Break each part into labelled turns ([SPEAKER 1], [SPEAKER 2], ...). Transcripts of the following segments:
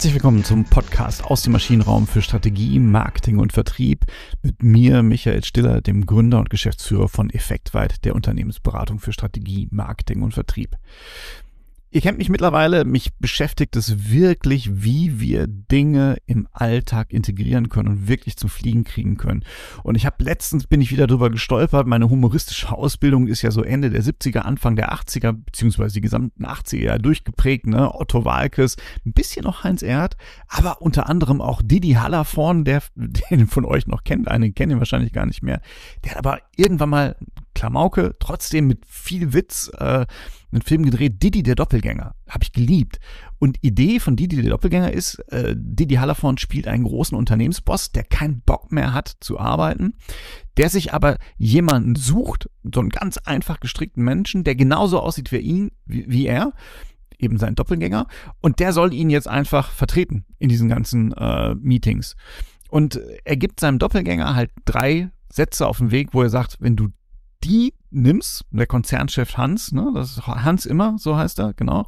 [SPEAKER 1] Herzlich willkommen zum Podcast aus dem Maschinenraum für Strategie, Marketing und Vertrieb mit mir, Michael Stiller, dem Gründer und Geschäftsführer von Effektweit, der Unternehmensberatung für Strategie, Marketing und Vertrieb. Ihr kennt mich mittlerweile, mich beschäftigt es wirklich, wie wir Dinge im Alltag integrieren können und wirklich zum Fliegen kriegen können. Und letztens bin ich wieder drüber gestolpert, meine humoristische Ausbildung ist ja so Ende der 70er, Anfang der 80er, beziehungsweise die gesamten 80er durchgeprägt, ne? Otto Waalkes, ein bisschen noch Heinz Erhardt, aber unter anderem auch Didi Hallervorden, den von euch noch kennt, einige kennen ihn wahrscheinlich gar nicht mehr, der hat aber irgendwann mal, Klamauk, trotzdem mit viel Witz, einen Film gedreht, Didi der Doppelgänger. Habe ich geliebt. Und Idee von Didi der Doppelgänger ist, Didi Hallervorden spielt einen großen Unternehmensboss, der keinen Bock mehr hat zu arbeiten, der sich aber jemanden sucht, so einen ganz einfach gestrickten Menschen, der genauso aussieht wie er, eben sein Doppelgänger, und der soll ihn jetzt einfach vertreten in diesen ganzen Meetings. Und er gibt seinem Doppelgänger halt 3 Sätze auf den Weg, wo er sagt, wenn du die nimmst, der Konzernchef Hans, ne, das ist Hans Immer, so heißt er, genau,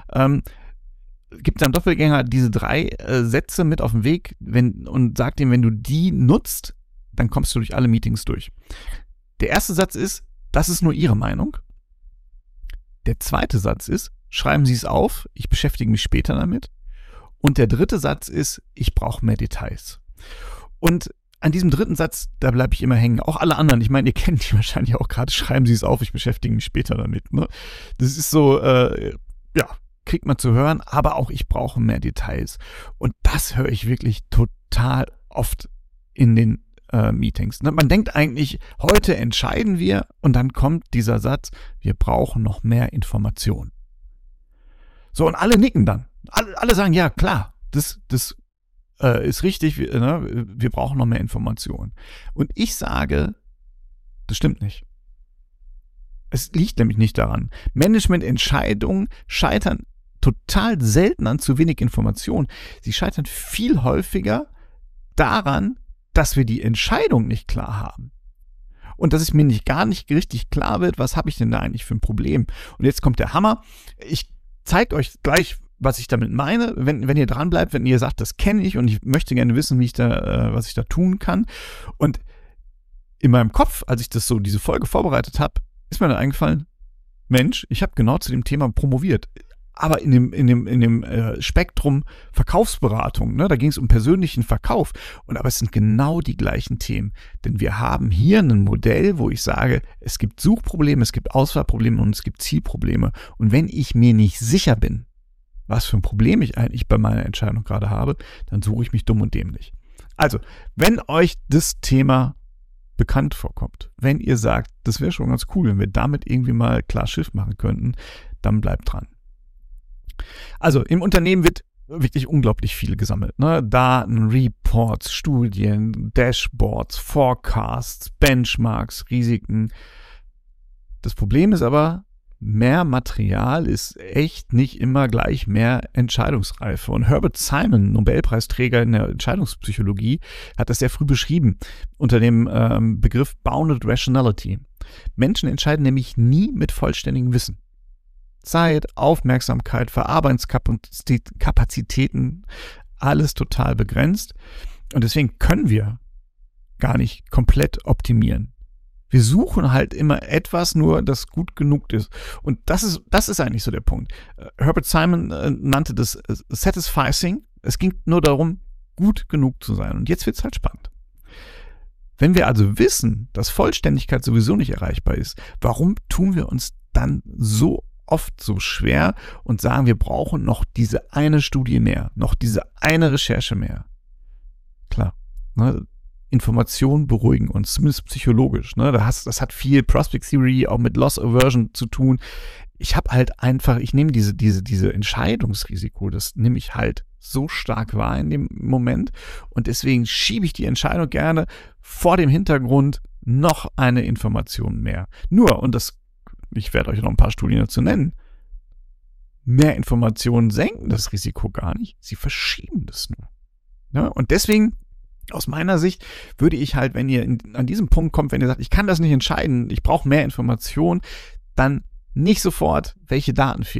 [SPEAKER 1] gibt seinem Doppelgänger diese 3 Sätze mit auf den Weg und sagt ihm, wenn du die nutzt, dann kommst du durch alle Meetings durch. Der erste Satz ist, das ist nur Ihre Meinung. Der zweite Satz ist, schreiben Sie es auf, ich beschäftige mich später damit. Und der dritte Satz ist, ich brauche mehr Details. Und an diesem dritten Satz, da bleibe ich immer hängen. Auch alle anderen, ich meine, ihr kennt die wahrscheinlich auch gerade, schreiben Sie es auf, ich beschäftige mich später damit. Ne? Das ist so, kriegt man zu hören, aber auch ich brauche mehr Details. Und das höre ich wirklich total oft in den Meetings. Ne? Man denkt eigentlich, heute entscheiden wir und dann kommt dieser Satz, wir brauchen noch mehr Informationen. So, und alle nicken dann. Alle sagen, ja klar, das ist richtig, wir brauchen noch mehr Informationen. Und ich sage, das stimmt nicht. Es liegt nämlich nicht daran. Managemententscheidungen scheitern total selten an zu wenig Informationen. Sie scheitern viel häufiger daran, dass wir die Entscheidung nicht klar haben. Und dass es mir gar nicht richtig klar wird, was habe ich denn da eigentlich für ein Problem? Und jetzt kommt der Hammer. Ich zeige euch gleich, was ich damit meine, wenn ihr dran bleibt, wenn ihr sagt, das kenne ich und ich möchte gerne wissen, was ich da tun kann. Und in meinem Kopf, als ich diese Folge vorbereitet habe, ist mir dann eingefallen, Mensch, ich habe genau zu dem Thema promoviert. Aber in dem Spektrum Verkaufsberatung, ne, da ging es um persönlichen Verkauf. Aber es sind genau die gleichen Themen. Denn wir haben hier ein Modell, wo ich sage, es gibt Suchprobleme, es gibt Auswahlprobleme und es gibt Zielprobleme. Und wenn ich mir nicht sicher bin, was für ein Problem ich eigentlich bei meiner Entscheidung gerade habe, dann suche ich mich dumm und dämlich. Also, wenn euch das Thema bekannt vorkommt, wenn ihr sagt, das wäre schon ganz cool, wenn wir damit irgendwie mal klar Schiff machen könnten, dann bleibt dran. Also, im Unternehmen wird wirklich unglaublich viel gesammelt. Ne? Daten, Reports, Studien, Dashboards, Forecasts, Benchmarks, Risiken. Das Problem ist aber, mehr Material ist echt nicht immer gleich mehr Entscheidungsreife. Und Herbert Simon, Nobelpreisträger in der Entscheidungspsychologie, hat das sehr früh beschrieben unter dem Begriff Bounded Rationality. Menschen entscheiden nämlich nie mit vollständigem Wissen. Zeit, Aufmerksamkeit, Verarbeitungskapazitäten, alles total begrenzt. Und deswegen können wir gar nicht komplett optimieren. Wir suchen halt immer etwas nur, das gut genug ist. Und das ist eigentlich so der Punkt. Herbert Simon nannte das satisficing. Es ging nur darum, gut genug zu sein. Und jetzt wird es halt spannend. Wenn wir also wissen, dass Vollständigkeit sowieso nicht erreichbar ist, warum tun wir uns dann so oft so schwer und sagen, wir brauchen noch diese eine Studie mehr, noch diese eine Recherche mehr? Klar, ne? Informationen beruhigen uns, zumindest psychologisch. Ne? Das hat viel Prospect Theory, auch mit Loss Aversion zu tun. Ich nehme diese Entscheidungsrisiko, das nehme ich halt so stark wahr in dem Moment und deswegen schiebe ich die Entscheidung gerne vor dem Hintergrund noch eine Information mehr. Nur, ich werde euch noch ein paar Studien dazu nennen, mehr Informationen senken das Risiko gar nicht, sie verschieben das nur. Ne? Und deswegen, aus meiner Sicht, würde ich halt, wenn ihr an diesem Punkt kommt, wenn ihr sagt, ich kann das nicht entscheiden, ich brauche mehr Informationen, dann nicht sofort, welche Daten fehlen,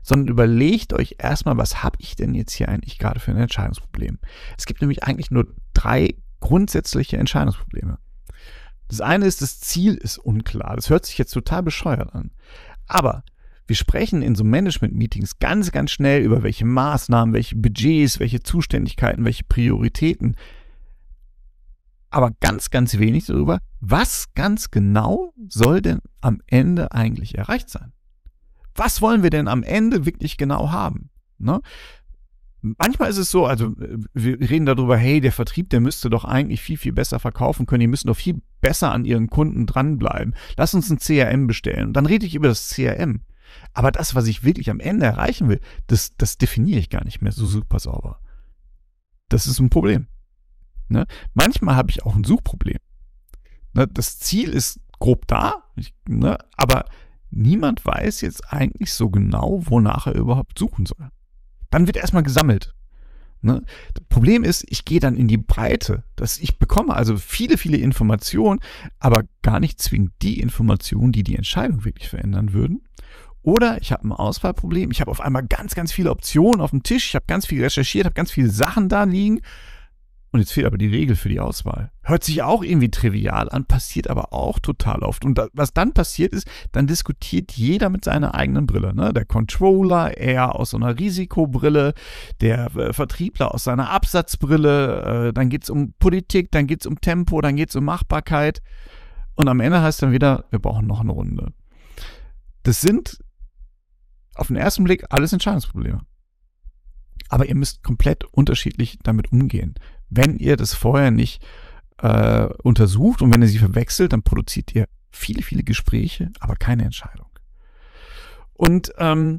[SPEAKER 1] sondern überlegt euch erstmal, was habe ich denn jetzt hier eigentlich gerade für ein Entscheidungsproblem? Es gibt nämlich eigentlich nur 3 grundsätzliche Entscheidungsprobleme. Das eine ist, das Ziel ist unklar. Das hört sich jetzt total bescheuert an. Aber wir sprechen in so Management-Meetings ganz, ganz schnell über welche Maßnahmen, welche Budgets, welche Zuständigkeiten, welche Prioritäten. Aber ganz, ganz wenig darüber, was ganz genau soll denn am Ende eigentlich erreicht sein? Was wollen wir denn am Ende wirklich genau haben? Ne? Manchmal ist es so, also wir reden darüber, hey, der Vertrieb, der müsste doch eigentlich viel, viel besser verkaufen können, die müssen doch viel besser an ihren Kunden dranbleiben. Lass uns ein CRM bestellen. Und dann rede ich über das CRM. Aber das, was ich wirklich am Ende erreichen will, das definiere ich gar nicht mehr so super sauber. Das ist ein Problem. Ne? Manchmal habe ich auch ein Suchproblem. Ne? Das Ziel ist grob da, aber niemand weiß jetzt eigentlich so genau, wonach er überhaupt suchen soll. Dann wird erstmal gesammelt. Ne? Das Problem ist, ich gehe dann in die Breite, dass ich bekomme also viele, viele Informationen, aber gar nicht zwingend die Informationen, die die Entscheidung wirklich verändern würden. Oder ich habe ein Auswahlproblem, ich habe auf einmal ganz, ganz viele Optionen auf dem Tisch, ich habe ganz viel recherchiert, habe ganz viele Sachen da liegen und jetzt fehlt aber die Regel für die Auswahl. Hört sich auch irgendwie trivial an, passiert aber auch total oft. Und was dann passiert ist, dann diskutiert jeder mit seiner eigenen Brille. Ne? Der Controller eher aus so einer Risikobrille, der Vertriebler aus seiner Absatzbrille, dann geht's um Politik, dann geht's um Tempo, dann geht's um Machbarkeit und am Ende heißt dann wieder, wir brauchen noch eine Runde. Das sind auf den ersten Blick alles Entscheidungsprobleme. Aber ihr müsst komplett unterschiedlich damit umgehen. Wenn ihr das vorher nicht untersucht und wenn ihr sie verwechselt, dann produziert ihr viele, viele Gespräche, aber keine Entscheidung. Und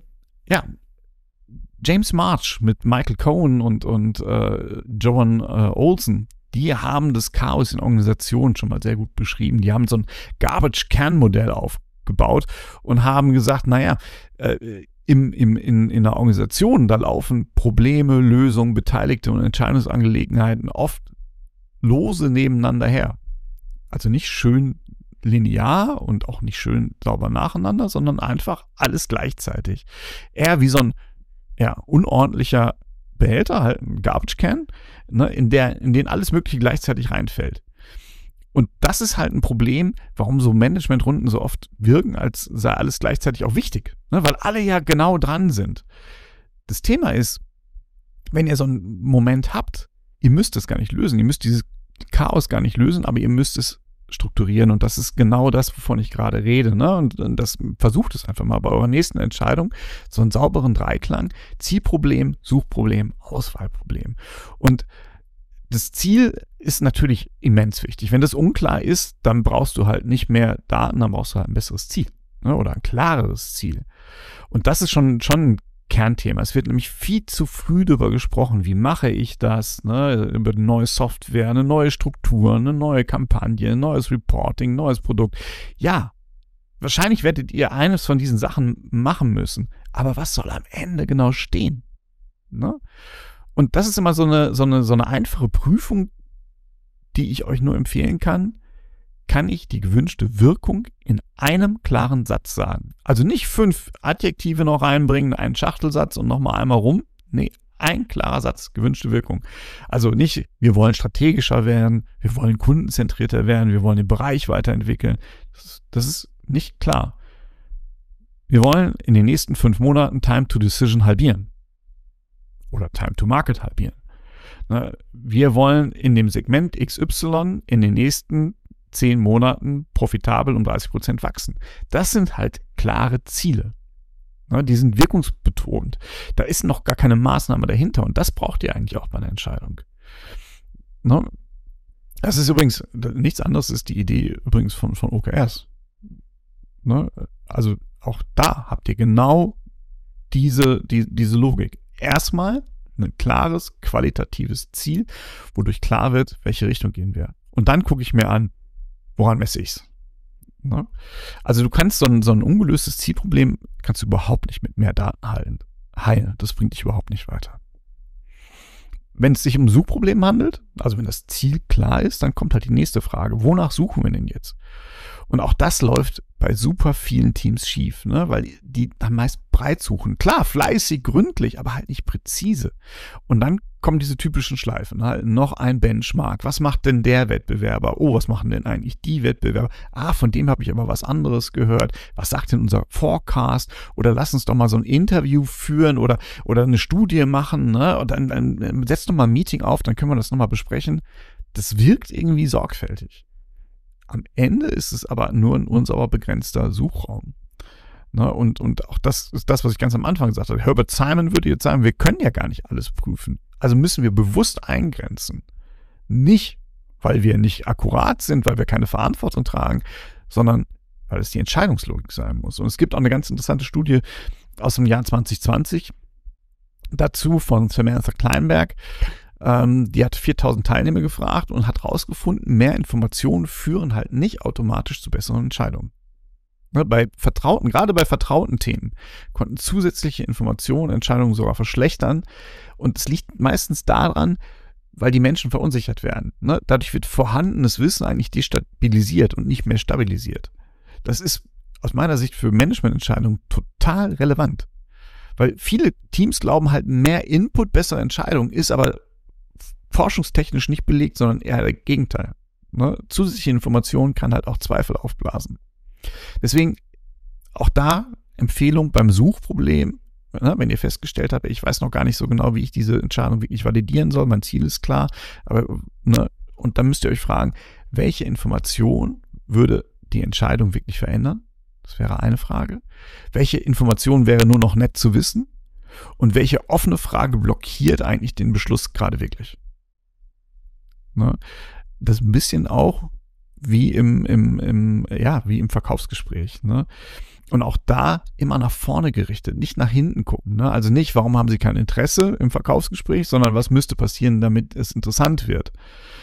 [SPEAKER 1] James March mit Michael Cohen und Joan Olson, die haben das Chaos in Organisationen schon mal sehr gut beschrieben. Die haben so ein Garbage-Can-Modell aufgebaut und haben gesagt, in einer Organisation, da laufen Probleme, Lösungen, Beteiligte und Entscheidungsangelegenheiten oft lose nebeneinander her. Also nicht schön linear und auch nicht schön sauber nacheinander, sondern einfach alles gleichzeitig. Eher wie so ein unordentlicher Behälter, halt ein Garbage Can, ne, in den alles Mögliche gleichzeitig reinfällt. Und das ist halt ein Problem, warum so Managementrunden so oft wirken, als sei alles gleichzeitig auch wichtig, ne? Weil alle ja genau dran sind. Das Thema ist, wenn ihr so einen Moment habt, ihr müsst es gar nicht lösen, ihr müsst dieses Chaos gar nicht lösen, aber ihr müsst es strukturieren und das ist genau das, wovon ich gerade rede, ne? Und das versucht es einfach mal bei eurer nächsten Entscheidung, so einen sauberen Dreiklang, Zielproblem, Suchproblem, Auswahlproblem. Und das Ziel ist natürlich immens wichtig. Wenn das unklar ist, dann brauchst du halt nicht mehr Daten, dann brauchst du halt ein besseres Ziel, ne? Oder ein klareres Ziel. Und das ist schon ein Kernthema. Es wird nämlich viel zu früh darüber gesprochen, wie mache ich das, ne? Über eine neue Software, eine neue Struktur, eine neue Kampagne, ein neues Reporting, neues Produkt. Ja, wahrscheinlich werdet ihr eines von diesen Sachen machen müssen. Aber was soll am Ende genau stehen? Ne? Und das ist immer so eine einfache Prüfung, die ich euch nur empfehlen kann. Kann ich die gewünschte Wirkung in einem klaren Satz sagen? Also nicht 5 Adjektive noch reinbringen, einen Schachtelsatz und nochmal einmal rum. Nee, ein klarer Satz, gewünschte Wirkung. Also nicht, wir wollen strategischer werden, wir wollen kundenzentrierter werden, wir wollen den Bereich weiterentwickeln. Das ist nicht klar. Wir wollen in den nächsten 5 Monaten Time to Decision halbieren. Oder Time to Market halbieren. Wir wollen in dem Segment XY in den nächsten 10 Monaten profitabel um 30% wachsen. Das sind halt klare Ziele. Die sind wirkungsbetont. Da ist noch gar keine Maßnahme dahinter und das braucht ihr eigentlich auch bei einer Entscheidung. Das ist übrigens, nichts anderes ist die Idee übrigens von OKRs. Also auch da habt ihr genau diese Logik. Erstmal ein klares, qualitatives Ziel, wodurch klar wird, welche Richtung gehen wir. Und dann gucke ich mir an, woran messe ich's? Ne? Also du kannst so ein ungelöstes Zielproblem kannst du überhaupt nicht mit mehr Daten heilen. Das bringt dich überhaupt nicht weiter. Wenn es sich um ein Suchproblem handelt, also wenn das Ziel klar ist, dann kommt halt die nächste Frage. Wonach suchen wir denn jetzt? Und auch das läuft bei super vielen Teams schief, ne? Weil die dann meist breit suchen. Klar, fleißig, gründlich, aber halt nicht präzise. Und dann kommen diese typischen Schleifen. Halt noch ein Benchmark. Was macht denn der Wettbewerber? Oh, was machen denn eigentlich die Wettbewerber? Ah, von dem habe ich aber was anderes gehört. Was sagt denn unser Forecast? Oder lass uns doch mal so ein Interview führen oder eine Studie machen. Ne? Und dann setzt doch mal ein Meeting auf, dann können wir das nochmal besprechen. Das wirkt irgendwie sorgfältig. Am Ende ist es aber nur ein unsauber begrenzter Suchraum. Ne? Und auch das ist das, was ich ganz am Anfang gesagt habe. Herbert Simon würde jetzt sagen, wir können ja gar nicht alles prüfen. Also müssen wir bewusst eingrenzen. Nicht, weil wir nicht akkurat sind, weil wir keine Verantwortung tragen, sondern weil es die Entscheidungslogik sein muss. Und es gibt auch eine ganz interessante Studie aus dem Jahr 2020 dazu von Samantha Kleinberg. Die hat 4000 Teilnehmer gefragt und hat herausgefunden, mehr Informationen führen halt nicht automatisch zu besseren Entscheidungen. Gerade bei vertrauten Themen konnten zusätzliche Informationen Entscheidungen sogar verschlechtern. Und es liegt meistens daran, weil die Menschen verunsichert werden. Dadurch wird vorhandenes Wissen eigentlich destabilisiert und nicht mehr stabilisiert. Das ist aus meiner Sicht für Managemententscheidungen total relevant. Weil viele Teams glauben halt, mehr Input, bessere Entscheidungen, ist aber forschungstechnisch nicht belegt, sondern eher das Gegenteil. Zusätzliche Information kann halt auch Zweifel aufblasen. Deswegen auch da Empfehlung beim Suchproblem, wenn ihr festgestellt habt, ich weiß noch gar nicht so genau, wie ich diese Entscheidung wirklich validieren soll, mein Ziel ist klar, aber und dann müsst ihr euch fragen, welche Information würde die Entscheidung wirklich verändern? Das wäre eine Frage. Welche Information wäre nur noch nett zu wissen? Und welche offene Frage blockiert eigentlich den Beschluss gerade wirklich? Das ist ein bisschen auch wie im Verkaufsgespräch. Und auch da immer nach vorne gerichtet, nicht nach hinten gucken. Also nicht, warum haben Sie kein Interesse im Verkaufsgespräch, sondern was müsste passieren, damit es interessant wird.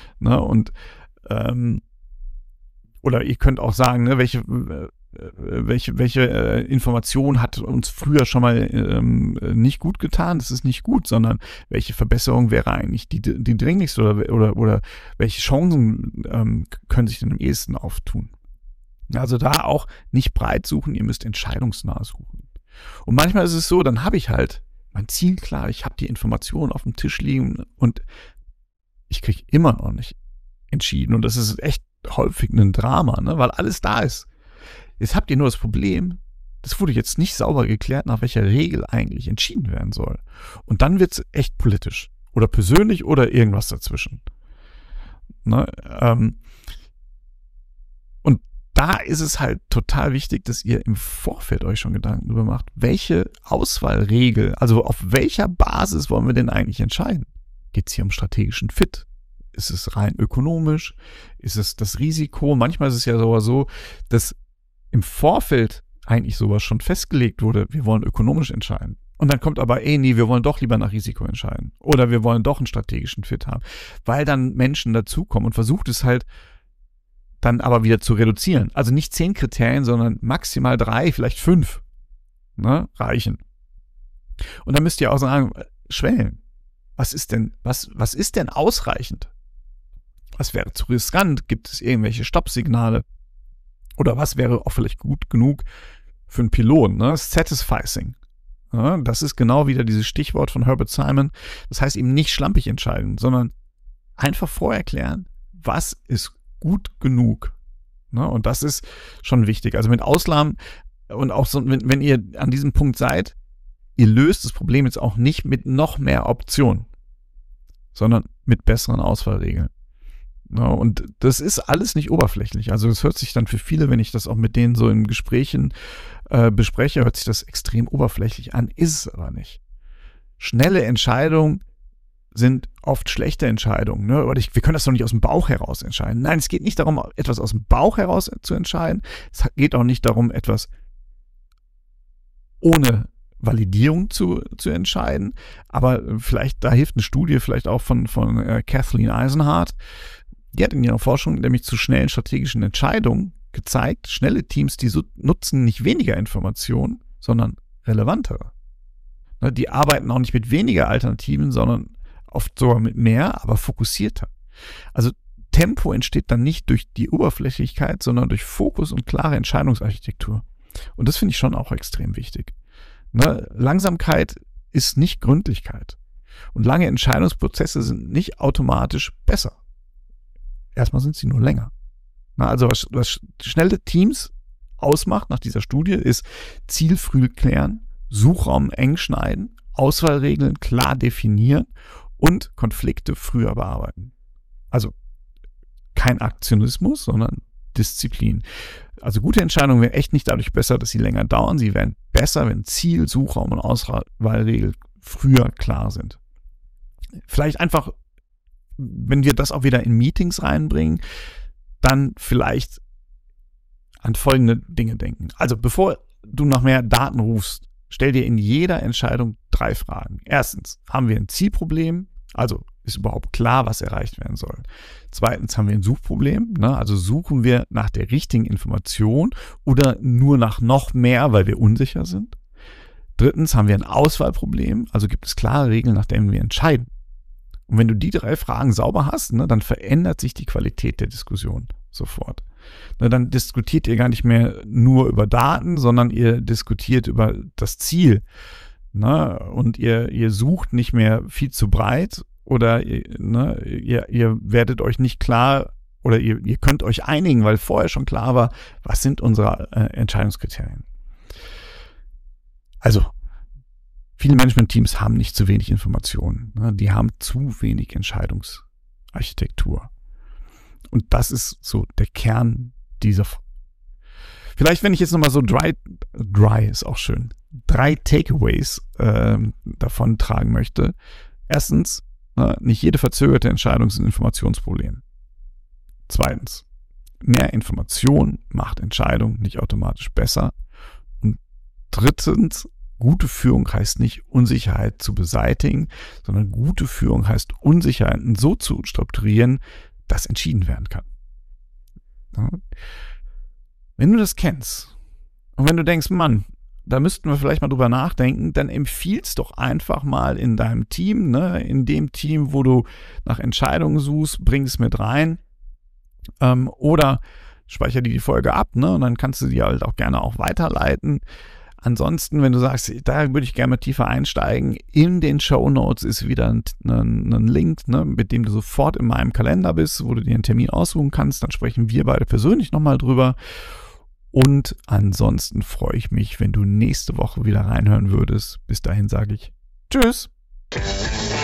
[SPEAKER 1] Oder ihr könnt auch sagen, welche Information hat uns früher schon mal nicht gut getan, das ist nicht gut, sondern welche Verbesserung wäre eigentlich die dringlichste oder welche Chancen können sich denn am ehesten auftun. Also da auch nicht breit suchen, ihr müsst entscheidungsnah suchen. Und manchmal ist es so, dann habe ich halt mein Ziel klar, ich habe die Informationen auf dem Tisch liegen und ich kriege immer noch nicht entschieden. Und das ist echt häufig ein Drama, weil alles da ist. Jetzt habt ihr nur das Problem, das wurde jetzt nicht sauber geklärt, nach welcher Regel eigentlich entschieden werden soll. Und dann wird es echt politisch oder persönlich oder irgendwas dazwischen. Und da ist es halt total wichtig, dass ihr im Vorfeld euch schon Gedanken darüber macht, welche Auswahlregel, also auf welcher Basis wollen wir denn eigentlich entscheiden? Geht es hier um strategischen Fit? Ist es rein ökonomisch? Ist es das Risiko? Manchmal ist es ja sogar so, dass im Vorfeld eigentlich sowas schon festgelegt wurde, wir wollen ökonomisch entscheiden. Und dann kommt aber, wir wollen doch lieber nach Risiko entscheiden. Oder wir wollen doch einen strategischen Fit haben. Weil dann Menschen dazukommen und versucht es halt dann aber wieder zu reduzieren. Also nicht 10 Kriterien, sondern maximal 3, vielleicht 5 reichen. Und dann müsst ihr auch sagen, Schwellen. Was ist denn ausreichend? Was wäre zu riskant? Gibt es irgendwelche Stoppsignale? Oder was wäre auch vielleicht gut genug für einen Piloten? Satisficing. Das ist genau wieder dieses Stichwort von Herbert Simon. Das heißt eben nicht schlampig entscheiden, sondern einfach vorher klären, was ist gut genug. Und das ist schon wichtig. Also mit Ausnahmen und auch so, wenn ihr an diesem Punkt seid, ihr löst das Problem jetzt auch nicht mit noch mehr Optionen, sondern mit besseren Auswahlregeln. Und das ist alles nicht oberflächlich. Also das hört sich dann für viele, wenn ich das auch mit denen so in Gesprächen bespreche, hört sich das extrem oberflächlich an, ist es aber nicht. Schnelle Entscheidungen sind oft schlechte Entscheidungen. Wir können das doch nicht aus dem Bauch heraus entscheiden. Nein, es geht nicht darum, etwas aus dem Bauch heraus zu entscheiden. Es geht auch nicht darum, etwas ohne Validierung zu entscheiden. Aber vielleicht, da hilft eine Studie vielleicht auch von Kathleen Eisenhardt. Die hat in ihrer Forschung nämlich zu schnellen strategischen Entscheidungen gezeigt, schnelle Teams, die nutzen nicht weniger Informationen, sondern relevantere. Die arbeiten auch nicht mit weniger Alternativen, sondern oft sogar mit mehr, aber fokussierter. Also Tempo entsteht dann nicht durch die Oberflächlichkeit, sondern durch Fokus und klare Entscheidungsarchitektur. Und das finde ich schon auch extrem wichtig. Ne? Langsamkeit ist nicht Gründlichkeit. Und lange Entscheidungsprozesse sind nicht automatisch besser. Erstmal sind sie nur länger. Also was schnelle Teams ausmacht nach dieser Studie ist Ziel früh klären, Suchraum eng schneiden, Auswahlregeln klar definieren und Konflikte früher bearbeiten. Also kein Aktionismus, sondern Disziplin. Also gute Entscheidungen werden echt nicht dadurch besser, dass sie länger dauern. Sie werden besser, wenn Ziel, Suchraum und Auswahlregel früher klar sind. Vielleicht einfach, wenn wir das auch wieder in Meetings reinbringen, dann vielleicht an folgende Dinge denken. Also bevor du nach mehr Daten rufst, stell dir in jeder Entscheidung 3 Fragen. Erstens, haben wir ein Zielproblem? Also ist überhaupt klar, was erreicht werden soll. Zweitens, haben wir ein Suchproblem? Also suchen wir nach der richtigen Information oder nur nach noch mehr, weil wir unsicher sind? Drittens, haben wir ein Auswahlproblem? Also gibt es klare Regeln, nach denen wir entscheiden? Und wenn du die 3 Fragen sauber hast, dann verändert sich die Qualität der Diskussion sofort. Dann diskutiert ihr gar nicht mehr nur über Daten, sondern ihr diskutiert über das Ziel. Und ihr sucht nicht mehr viel zu breit oder ihr werdet euch nicht klar oder ihr könnt euch einigen, weil vorher schon klar war, was sind unsere Entscheidungskriterien. Also, viele Management-Teams haben nicht zu wenig Informationen. Die haben zu wenig Entscheidungsarchitektur. Und das ist so der Kern dieser. Vielleicht, wenn ich jetzt nochmal so dry ist auch schön, 3 Takeaways davon tragen möchte. Erstens, nicht jede verzögerte Entscheidung ist ein Informationsproblem. Zweitens, mehr Information macht Entscheidung nicht automatisch besser. Und drittens, gute Führung heißt nicht, Unsicherheit zu beseitigen, sondern gute Führung heißt, Unsicherheiten so zu strukturieren, dass entschieden werden kann. Ja. Wenn du das kennst und wenn du denkst, Mann, da müssten wir vielleicht mal drüber nachdenken, dann empfiehl's doch einfach mal in deinem Team, in dem Team, wo du nach Entscheidungen suchst, bring es mit rein oder speicher dir die Folge ab, und dann kannst du die halt auch gerne auch weiterleiten. Ansonsten, wenn du sagst, da würde ich gerne mal tiefer einsteigen, in den Shownotes ist wieder ein Link, mit dem du sofort in meinem Kalender bist, wo du dir einen Termin aussuchen kannst. Dann sprechen wir beide persönlich nochmal drüber. Und ansonsten freue ich mich, wenn du nächste Woche wieder reinhören würdest. Bis dahin sage ich Tschüss.